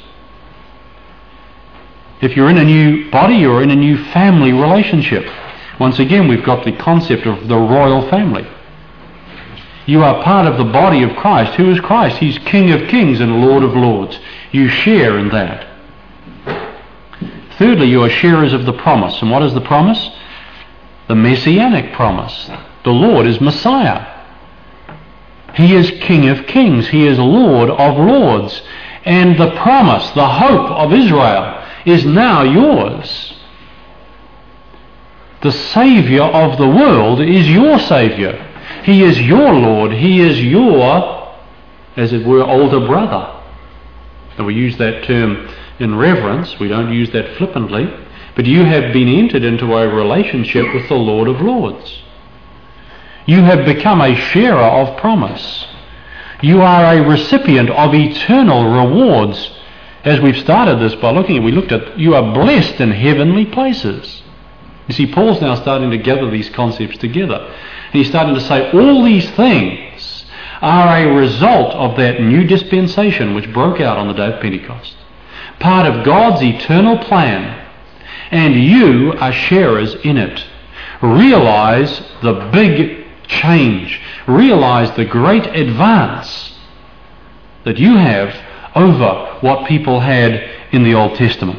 If you're in a new body, you're in a new family relationship. Once again, we've got the concept of the royal family. You are part of the body of Christ. Who is Christ? He's King of Kings and Lord of Lords. You share in that. Thirdly, you are sharers of the promise. And what is the promise? The messianic promise. The Lord is Messiah. He is King of Kings. He is Lord of Lords. And the promise, the hope of Israel is now yours. The Saviour of the world is your Saviour. He is your Lord. He is your, as it were, older brother. And we use that term in reverence. We don't use that flippantly. But you have been entered into a relationship with the Lord of Lords. You have become a sharer of promise. You are a recipient of eternal rewards. As we've started this by looking at, we looked at, you are blessed in heavenly places. You see, Paul's now starting to gather these concepts together. And he's starting to say all these things are a result of that new dispensation which broke out on the day of Pentecost. Part of God's eternal plan. And you are sharers in it. Realize the big change. Realize the great advance that you have over what people had in the Old Testament.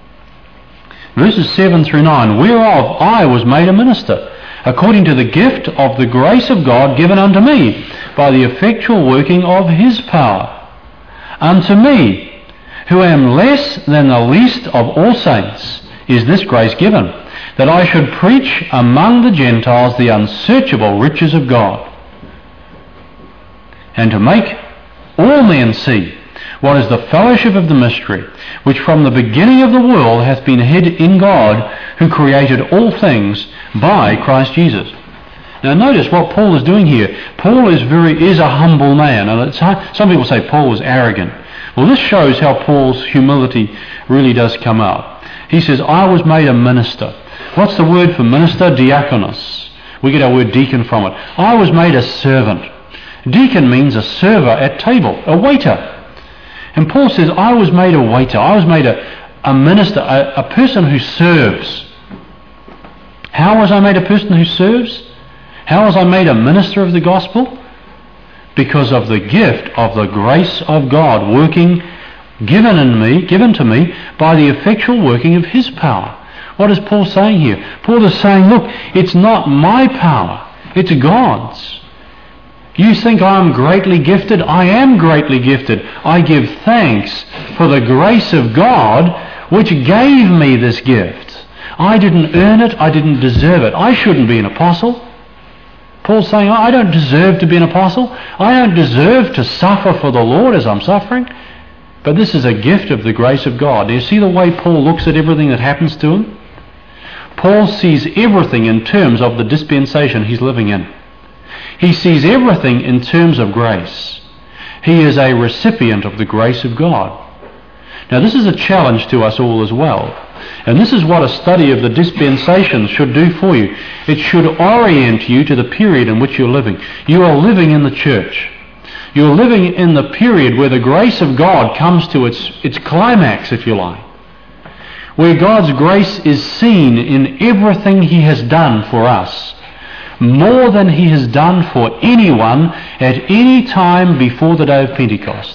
Verses seven through nine, whereof I was made a minister, according to the gift of the grace of God given unto me, by the effectual working of his power. Unto me, who am less than the least of all saints, is this grace given, that I should preach among the Gentiles the unsearchable riches of God, and to make all men see what is the fellowship of the mystery, which from the beginning of the world hath been hid in God, who created all things by Christ Jesus. Now notice what Paul is doing here. Paul is very is a humble man, and it's hard, some people say Paul was arrogant. Well, this shows how Paul's humility really does come out. He says, I was made a minister. What's the word for minister? Diakonos. We get our word deacon from it. I was made a servant. Deacon means a server at table, a waiter. And Paul says, I was made a waiter. I was made a, a minister, a, a person who serves. How was I made a person who serves? How was I made a minister of the gospel? Because of the gift of the grace of God working, given in me, given to me by the effectual working of his power. What is Paul saying here? Paul is saying, look, it's not my power, it's God's. You think I'm greatly gifted? I am greatly gifted. I give thanks for the grace of God which gave me this gift. I didn't earn it, I didn't deserve it. I shouldn't be an apostle. Paul's saying, I don't deserve to be an apostle. I don't deserve to suffer for the Lord as I'm suffering. But this is a gift of the grace of God. Do you see the way Paul looks at everything that happens to him? Paul sees everything in terms of the dispensation he's living in. He sees everything in terms of grace. He is a recipient of the grace of God. Now this is a challenge to us all as well. And this is what a study of the dispensations should do for you. It should orient you to the period in which you're living. You are living in the church. You're living in the period where the grace of God comes to its, its climax, if you like. Where God's grace is seen in everything he has done for us. More than he has done for anyone at any time before the day of Pentecost.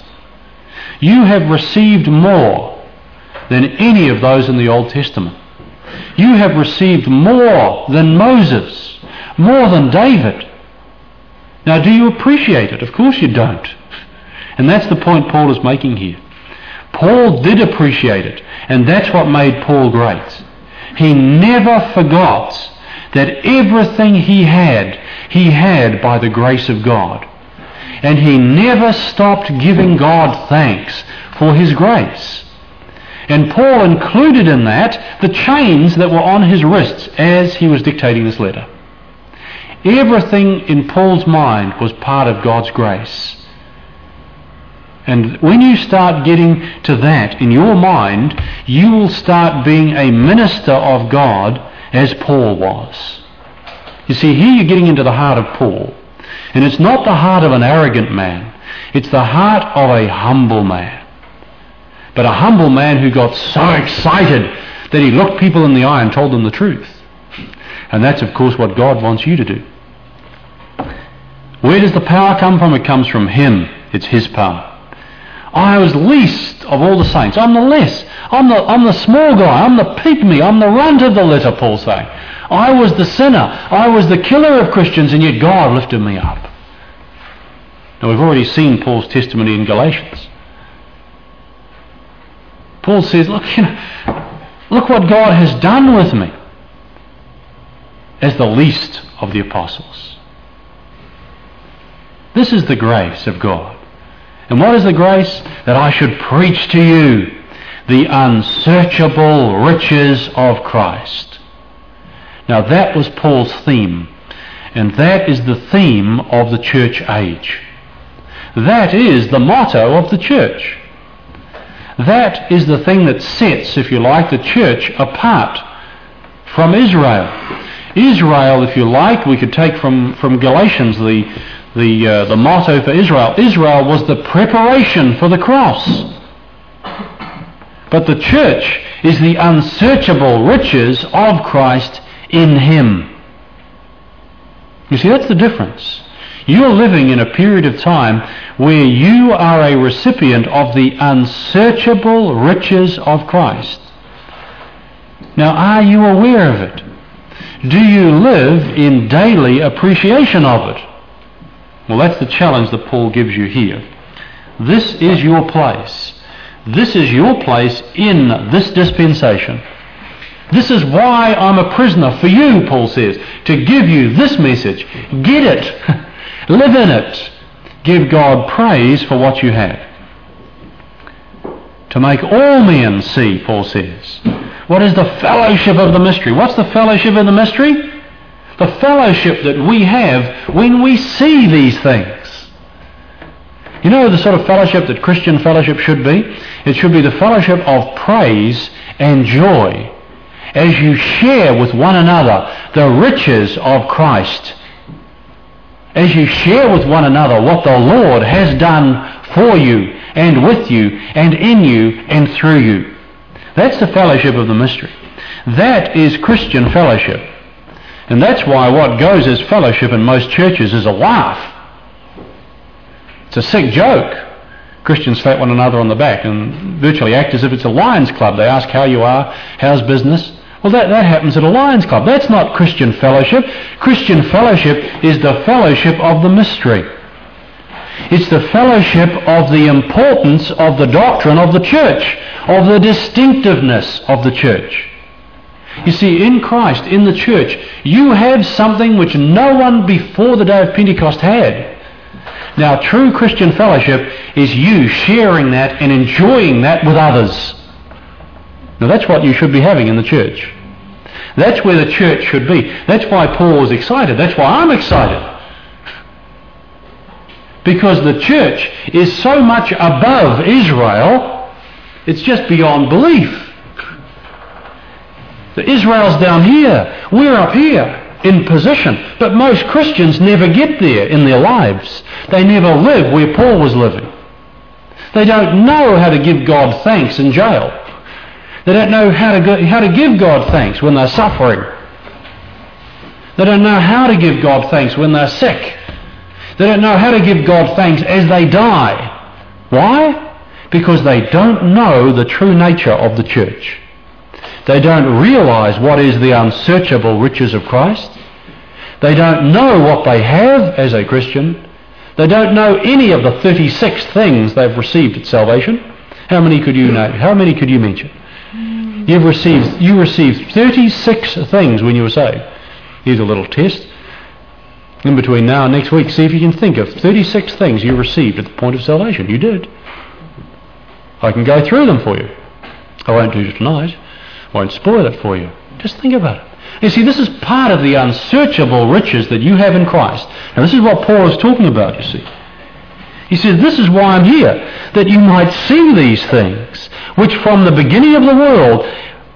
You have received more than any of those in the Old Testament. You have received more than Moses, more than David. Now, do you appreciate it? Of course you don't. And that's the point Paul is making here. Paul did appreciate it, and that's what made Paul great. He never forgot that everything he had, he had by the grace of God. And he never stopped giving God thanks for his grace. And Paul included in that the chains that were on his wrists as he was dictating this letter. Everything in Paul's mind was part of God's grace. And when you start getting to that in your mind, you will start being a minister of God as Paul was. You see, here you're getting into the heart of Paul. And it's not the heart of an arrogant man. It's the heart of a humble man. But a humble man who got so excited that he looked people in the eye and told them the truth. And that's, of course, what God wants you to do. Where does the power come from? It comes from him. It's his power. I was least of all the saints. I'm the less. I'm the, I'm the small guy. I'm the pygmy. I'm the runt of the litter, Paul's saying. I was the sinner. I was the killer of Christians, and yet God lifted me up. Now, we've already seen Paul's testimony in Galatians. Paul says, look, you know, look what God has done with me. as the least of the apostles. This is the grace of God. And what is the grace? That I should preach to you the unsearchable riches of Christ. Now that was Paul's theme, and that is the theme of the church age. That is the motto of the church. That is the thing that sets, if you like, the church apart from Israel. Israel, if you like, we could take from, from Galatians the, the, uh, the motto for Israel. Israel was the preparation for the cross. But the church is the unsearchable riches of Christ in him. You see, that's the difference. You're living in a period of time where you are a recipient of the unsearchable riches of Christ. Now, are you aware of it? Do you live in daily appreciation of it? Well, that's the challenge that Paul gives you here. This is your place. This is your place in this dispensation. This is why I'm a prisoner for you, Paul says, to give you this message. Get it. Live in it. Give God praise for what you have. To make all men see, Paul says. What is the fellowship of the mystery? What's the fellowship of the mystery? The fellowship that we have when we see these things. You know the sort of fellowship that Christian fellowship should be? It should be the fellowship of praise and joy as you share with one another the riches of Christ. As you share with one another what the Lord has done for you and with you and in you and through you. That's the fellowship of the mystery. That is Christian fellowship. And that's why what goes as fellowship in most churches is a laugh. It's a sick joke. Christians slap one another on the back and virtually act as if it's a Lions Club. They ask how you are, how's business? Well, that, that happens at a Lions Club. That's not Christian fellowship. Christian fellowship is the fellowship of the mystery. It's the fellowship of the importance of the doctrine of the church, of the distinctiveness of the church. You see, in Christ, in the church, you have something which no one before the day of Pentecost had. Now, true Christian fellowship is you sharing that and enjoying that with others. Now, that's what you should be having in the church. That's where the church should be. That's why Paul was excited. That's why I'm excited. Because the church is so much above Israel, it's just beyond belief. The Israel's down here, we're up here in position. But most Christians never get there in their lives. They never live where Paul was living. They don't know how to give God thanks in jail. They don't know how to go, how to give God thanks when they're suffering. They don't know how to give God thanks when they're sick. They don't know how to give God thanks as they die. Why? Because they don't know the true nature of the church. They don't realize what is the unsearchable riches of Christ. They don't know what they have as a Christian. They don't know any of the thirty-six things they've received at salvation. How many could you know? How many could you mention? You've received, you received thirty-six things when you were saved. Here's a little test. In between now and next week, see if you can think of thirty-six things you received at the point of salvation. You did. I can go through them for you. I won't do it tonight. I won't spoil it for you. Just think about it. You see, this is part of the unsearchable riches that you have in Christ. Now, this is what Paul is talking about, you see. He says, this is why I'm here, that you might see these things, which from the beginning of the world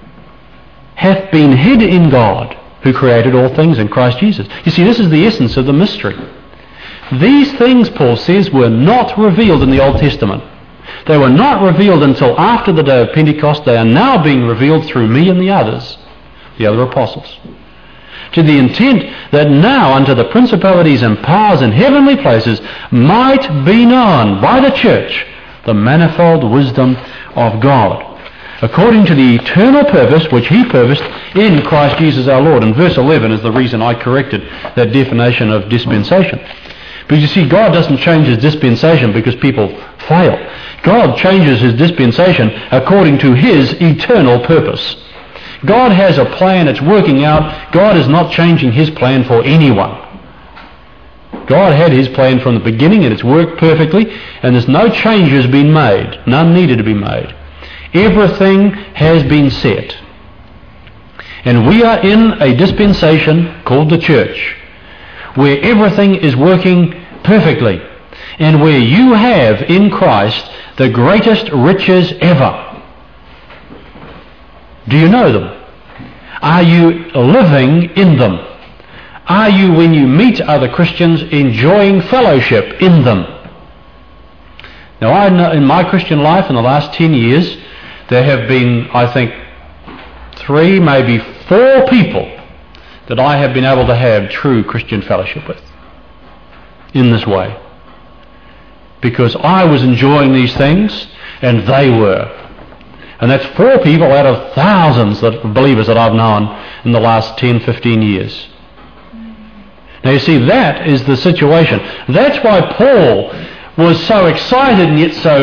hath been hid in God, who created all things in Christ Jesus. You see, this is the essence of the mystery. These things, Paul says, were not revealed in the Old Testament. They were not revealed until after the day of Pentecost. They are now being revealed through me and the others, the other apostles, to the intent that now unto the principalities and powers in heavenly places might be known by the church the manifold wisdom of God, according to the eternal purpose which he purposed in Christ Jesus our Lord. And verse eleven is the reason I corrected that definition of dispensation. Because you see, God doesn't change his dispensation because people fail. God changes his dispensation according to his eternal purpose. God has a plan, it's working out. God is not changing his plan for anyone. God had his plan from the beginning and it's worked perfectly, and there's no changes been made. None needed to be made. Everything has been set. And we are in a dispensation called the church, where everything is working perfectly, and where you have in Christ the greatest riches ever. Do you know them? Are you living in them? Are you, when you meet other Christians, enjoying fellowship in them? Now, I know in my Christian life in the last ten years, there have been, I think, three, maybe four people that I have been able to have true Christian fellowship with in this way. Because I was enjoying these things and they were. And that's four people out of thousands of believers that I've known in the last ten, fifteen years. Now you see, that is the situation. That's why Paul was so excited and yet so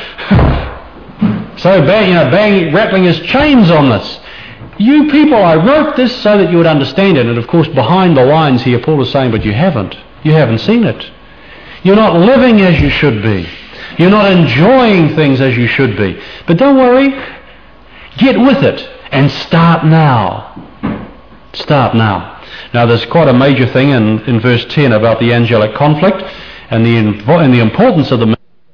so bang, you know, bang, rattling his chains on this. You people, I wrote this so that you would understand it. And of course, behind the lines here, Paul is saying, but you haven't. You haven't seen it. You're not living as you should be. You're not enjoying things as you should be. But don't worry. Get with it and start now. Start now. Now there's quite a major thing in, in verse ten about the angelic conflict and the, and the importance of the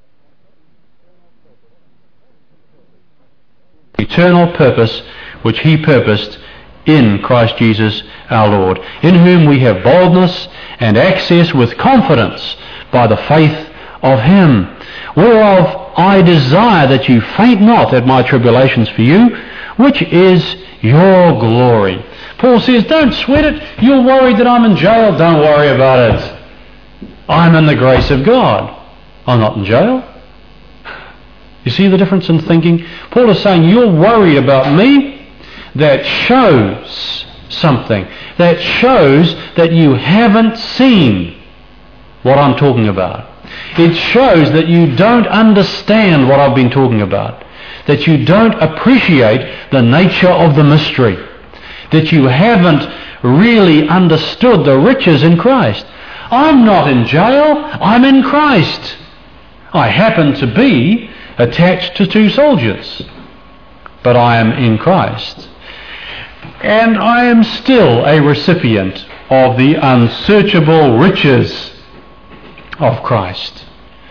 eternal purpose which he purposed in Christ Jesus our Lord, in whom we have boldness and access with confidence by the faith of him, whereof I desire that you faint not at my tribulations for you, which is your glory. Paul says, don't sweat it. You're worried that I'm in jail. Don't worry about it. I'm in the grace of God. I'm not in jail. You see the difference in thinking? Paul is saying, you're worried about me. That shows something. That shows that you haven't seen what I'm talking about. It shows that you don't understand what I've been talking about. That you don't appreciate the nature of the mystery. That you haven't really understood the riches in Christ. I'm not in jail. I'm in Christ. I happen to be attached to two soldiers, but I am in Christ. And I am still a recipient of the unsearchable riches of Christ.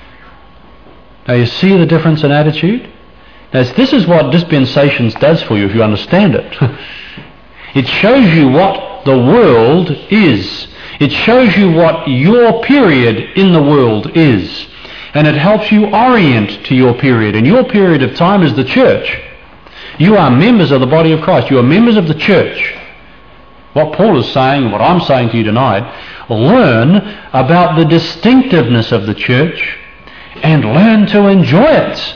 Now you see the difference in attitude? Now this is what dispensations does for you if you understand it. It shows you what the world is. It shows you what your period in the world is. And it helps you orient to your period. And your period of time is the church. You are members of the body of Christ. You are members of the church. What Paul is saying, what I'm saying to you tonight, learn about the distinctiveness of the church and learn to enjoy it.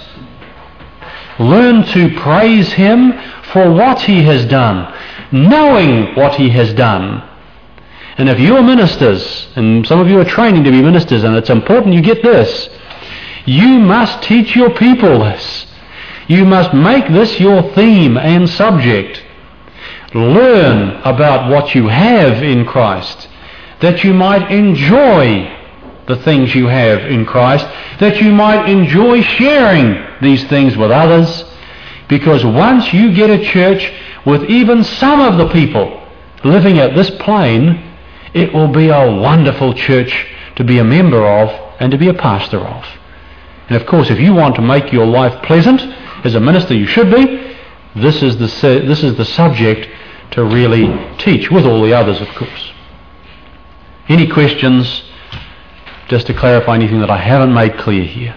Learn to praise him for what he has done, knowing what he has done. And if you're ministers, and some of you are training to be ministers, and it's important you get this, you must teach your people this. You must make this your theme and subject. Learn about what you have in Christ, that you might enjoy the things you have in Christ, that you might enjoy sharing these things with others, because once you get a church with even some of the people living at this plane, it will be a wonderful church to be a member of and to be a pastor of. And of course, if you want to make your life pleasant, as a minister you should be, this is the this is the subject to really teach, with all the others, of course. Any questions, just to clarify anything that I haven't made clear here?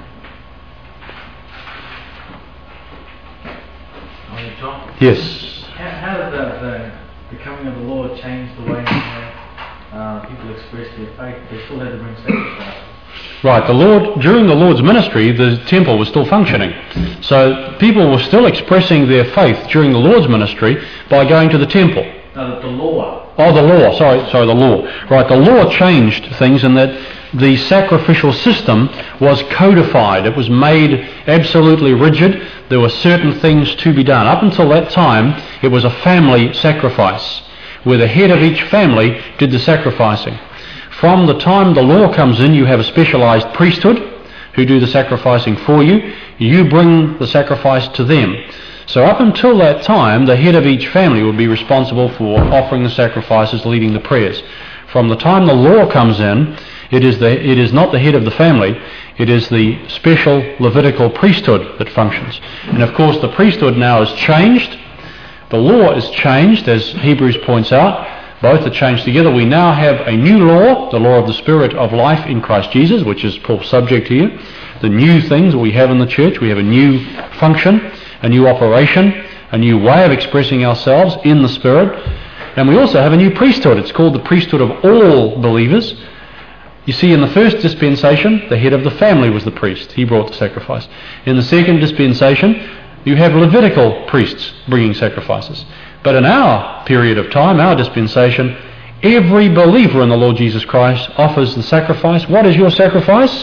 Yes. How, how did the, the, the coming of the Lord change the way that uh, people express their faith? They still had to bring sacrifices. Right, the Lord, during the Lord's ministry, the temple was still functioning. So people were still expressing their faith during the Lord's ministry by going to the temple. No, the, the law. Oh, the law. Sorry, sorry, the law. Right, the law changed things in that the sacrificial system was codified. It was made absolutely rigid. There were certain things to be done. Up until that time, it was a family sacrifice, where the head of each family did the sacrificing. From the time the law comes in, you have a specialised priesthood who do the sacrificing for you. You bring the sacrifice to them. So up until that time, the head of each family would be responsible for offering the sacrifices, leading the prayers. From the time the law comes in, it is, the, it is not the head of the family, it is the special Levitical priesthood that functions. And of course the priesthood now is changed. The law is changed, as Hebrews points out. Both are changed together. We now have a new law, the law of the Spirit of life in Christ Jesus, which is Paul's subject here. The new things we have in the church. We have a new function, a new operation, a new way of expressing ourselves in the Spirit. And we also have a new priesthood. It's called the priesthood of all believers. You see, in the first dispensation, the head of the family was the priest. He brought the sacrifice. In the second dispensation, you have Levitical priests bringing sacrifices. But in our period of time, our dispensation, every believer in the Lord Jesus Christ offers the sacrifice. What is your sacrifice?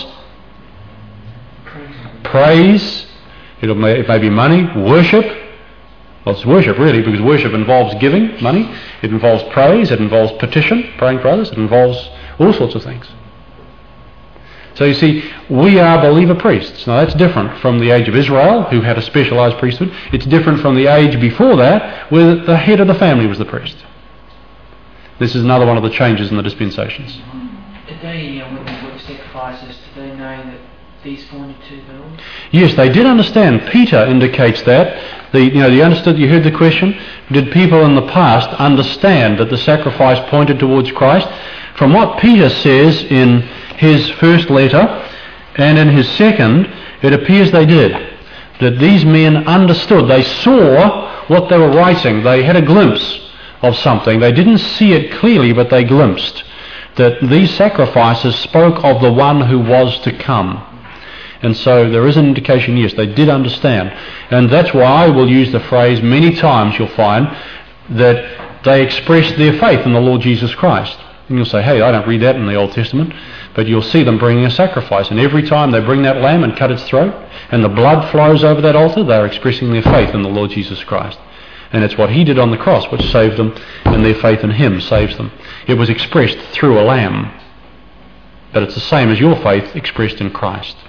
Praise. Praise. It'll may, it may be money, worship. Well, it's worship really, because worship involves giving money. It involves praise. It involves petition, praying for others. It involves all sorts of things. So you see, we are believer priests. Now that's different from the age of Israel, who had a specialised priesthood. It's different from the age before that, where the head of the family was the priest. This is another one of the changes in the dispensations. Did they, uh, when they brought sacrifices, did they know that these pointed to the Lord? Yes, they did understand. Peter indicates that. The, you know, you understood. You heard the question. Did people in the past understand that the sacrifice pointed towards Christ? From what Peter says in his first letter and in his second, it appears they did. That these men understood. They saw what they were writing. They had a glimpse of something. They didn't see it clearly, but they glimpsed that these sacrifices spoke of the one who was to come. And so there is an indication, yes, they did understand. And that's why I will use the phrase many times, you'll find, that they expressed their faith in the Lord Jesus Christ. And you'll say, hey, I don't read that in the Old Testament. But you'll see them bringing a sacrifice. And every time they bring that lamb and cut its throat, and the blood flows over that altar, they're expressing their faith in the Lord Jesus Christ. And it's what he did on the cross which saved them, and their faith in him saves them. It was expressed through a lamb. But it's the same as your faith expressed in Christ.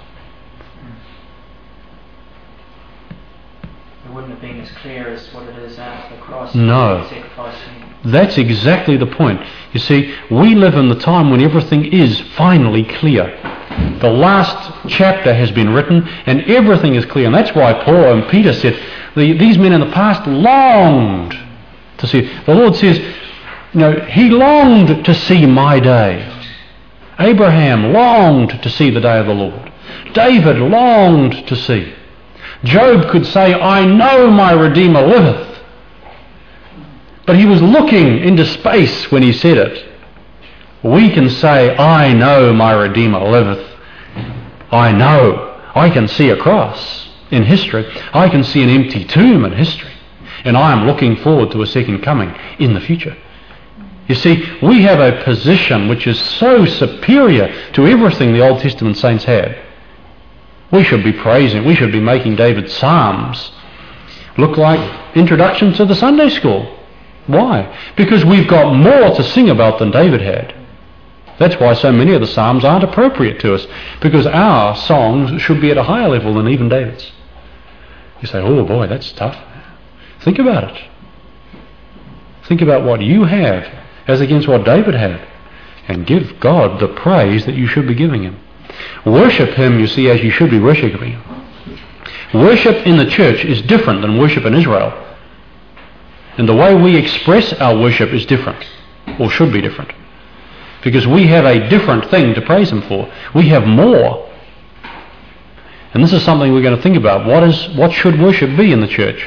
It wouldn't have been as clear as what it is after the cross. No. Sacrificing. That's exactly the point. You see, we live in the time when everything is finally clear. The last chapter has been written and everything is clear. And that's why Paul and Peter said, the, these men in the past longed to see it. The Lord says, you know, he longed to see my day. Abraham longed to see the day of the Lord. David longed to see. Job could say, I know my Redeemer liveth. But he was looking into space when he said it. We can say, I know my Redeemer liveth. I know. I can see a cross in history. I can see an empty tomb in history. And I am looking forward to a second coming in the future. You see, we have a position which is so superior to everything the Old Testament saints had. We should be praising, we should be making David's Psalms look like introduction to the Sunday school. Why? Because we've got more to sing about than David had. That's why so many of the Psalms aren't appropriate to us, because our songs should be at a higher level than even David's. You say, oh boy, that's tough. Think about it. Think about what you have as against what David had, and give God the praise that you should be giving him. Worship him, you see, as you should be worshipping him. Worship in the church is different than worship in Israel. And the way we express our worship is different, or should be different. Because we have a different thing to praise him for. We have more. And this is something we're going to think about. What is, what should worship be in the church?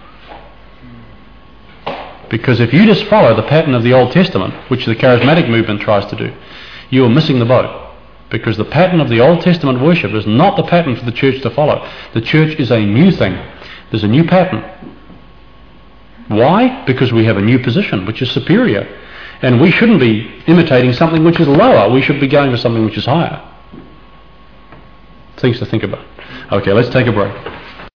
Because if you just follow the pattern of the Old Testament, which the charismatic movement tries to do, you are missing the boat. Because the pattern of the Old Testament worship is not the pattern for the church to follow. The church is a new thing. There's a new pattern. Why? Because we have a new position which is superior. And we shouldn't be imitating something which is lower. We should be going for something which is higher. Things to think about. Okay, let's take a break.